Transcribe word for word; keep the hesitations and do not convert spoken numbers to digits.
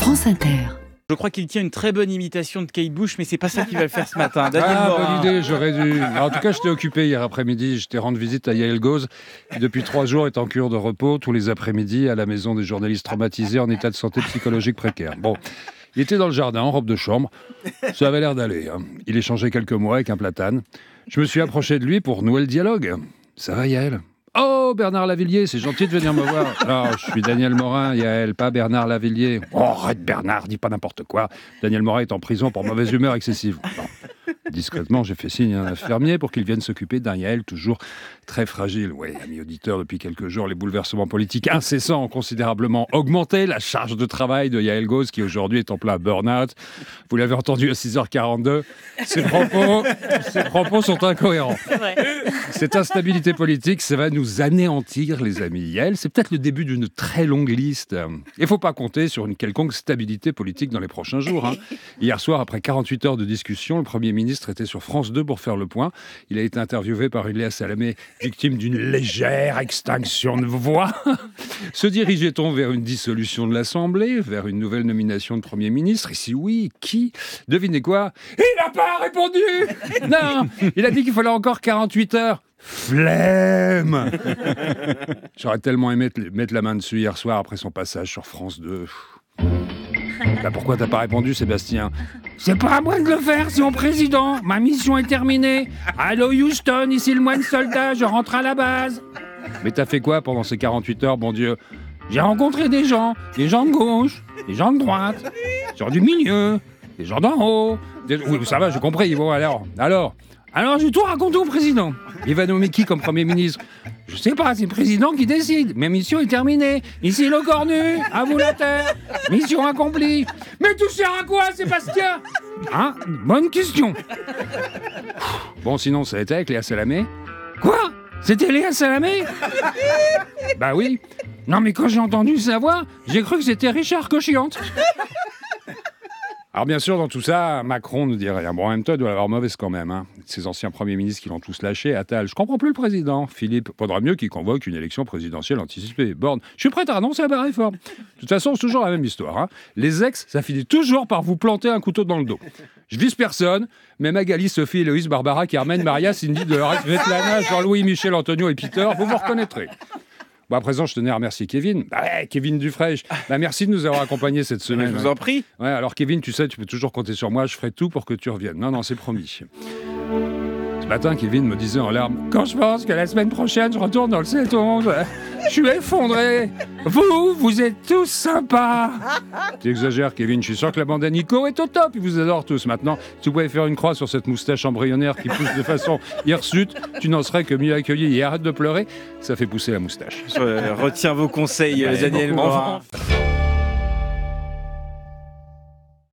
France Inter. Je crois qu'il tient une très bonne imitation de Kate Bush, mais c'est pas ça qu'il va le faire ce matin. Daniel Ah, Morin. bonne idée, j'aurais dû. Alors, en tout cas, j'étais occupé hier après-midi. J'étais rendre visite à Yael Gauze, qui depuis trois jours est en cure de repos tous les après-midi à la maison des journalistes traumatisés en état de santé psychologique précaire. Bon, il était dans le jardin en robe de chambre. Ça avait l'air d'aller. Hein. Il échangeait quelques mots avec un platane. Je me suis approché de lui pour nouer le dialogue. Ça va, Yael ? Oh, Bernard Lavillier, c'est gentil de venir me voir. Non, je suis Daniel Morin, Yael, pas Bernard Lavillier. Oh, arrête Bernard, dis pas n'importe quoi. Daniel Morin est en prison pour mauvaise humeur excessive. Bon. Discrètement, j'ai fait signe à un infirmier pour qu'il vienne s'occuper d'un Yael toujours très fragile. Oui, ami auditeur, depuis quelques jours, les bouleversements politiques incessants ont considérablement augmenté la charge de travail de Yael Gauze, qui aujourd'hui est en plein burn-out. Vous l'avez entendu à six heures quarante-deux. Ses propos, ses propos sont incohérents. Cette instabilité politique, ça va nous anéantir, les amis. Yael, c'est peut-être le début d'une très longue liste. Il ne faut pas compter sur une quelconque stabilité politique dans les prochains jours. Hein. Hier soir, après quarante-huit heures de discussion, le Premier ministre était sur France deux pour faire le point. Il a été interviewé par Léa Salamé, victime d'une légère extinction de voix. Se dirigeait-on vers une dissolution de l'Assemblée, vers une nouvelle nomination de Premier ministre ? Et si oui, qui ? Devinez quoi ? Il n'a pas répondu ! Non, il a dit qu'il fallait encore quarante-huit heures. Flemme. J'aurais tellement aimé mettre la main dessus hier soir après son passage sur France deux. Là, pourquoi t'as pas répondu, Sébastien ? C'est pas à moi de le faire, c'est au président. Ma mission est terminée. Allô Houston, ici le moine soldat, je rentre à la base. Mais t'as fait quoi pendant ces quarante-huit heures, bon Dieu ? J'ai rencontré des gens, des gens de gauche, des gens de droite, des gens du milieu, des gens d'en haut. Des... Oui, ça va, j'ai compris. Bon, alors, alors, alors j'ai tout raconté au président. Il va nommer qui comme Premier ministre ? Je sais pas, c'est le président qui décide. Ma mission est terminée. Ici le cornu, à vous la terre. Mission accomplie. Mais tout sert à quoi, Sébastien ? Hein ? Bonne question. Bon, sinon, ça a été avec Léa Salamé. Quoi ? C'était Léa Salamé ? Bah oui. Non, mais quand j'ai entendu sa voix, j'ai cru que c'était Richard Cochiante. Alors bien sûr, dans tout ça, Macron ne dit rien. Bon, en même temps, il doit avoir mauvaise quand même. Hein. Ces anciens premiers ministres qui l'ont tous lâché. Attal, je comprends plus le président. Philippe, faudra mieux qu'il convoque une élection présidentielle anticipée. Borne, je suis prêt à annoncer la réforme. De toute façon, c'est toujours la même histoire. Hein. Les ex, ça finit toujours par vous planter un couteau dans le dos. Je vise personne, mais Magali, Sophie, Héloïse, Barbara, Carmen, Maria, Cindy, Dolores, Svetlana, Jean-Louis, Michel, Antonio et Peter, vous vous reconnaîtrez. Bon, à présent, je tenais à remercier Kevin. Bah ouais, Kevin Dufresne. Bah, merci de nous avoir accompagnés cette semaine. Je vous en prie. Ouais, alors Kevin, tu sais, tu peux toujours compter sur moi. Je ferai tout pour que tu reviennes. Non, non, c'est promis. Ce matin, Kevin me disait en larmes, quand je pense que la semaine prochaine, je retourne dans le sept onze, je suis effondré. Vous, vous êtes tous sympas. Tu exagères, Kevin. Je suis sûr que la bande à Nico est au top. Ils vous adorent tous. Maintenant, si tu pouvais faire une croix sur cette moustache embryonnaire qui pousse de façon hirsute, tu n'en serais que mieux accueilli. Et arrête de pleurer, ça fait pousser la moustache. Je retiens vos conseils, Daniel Morin.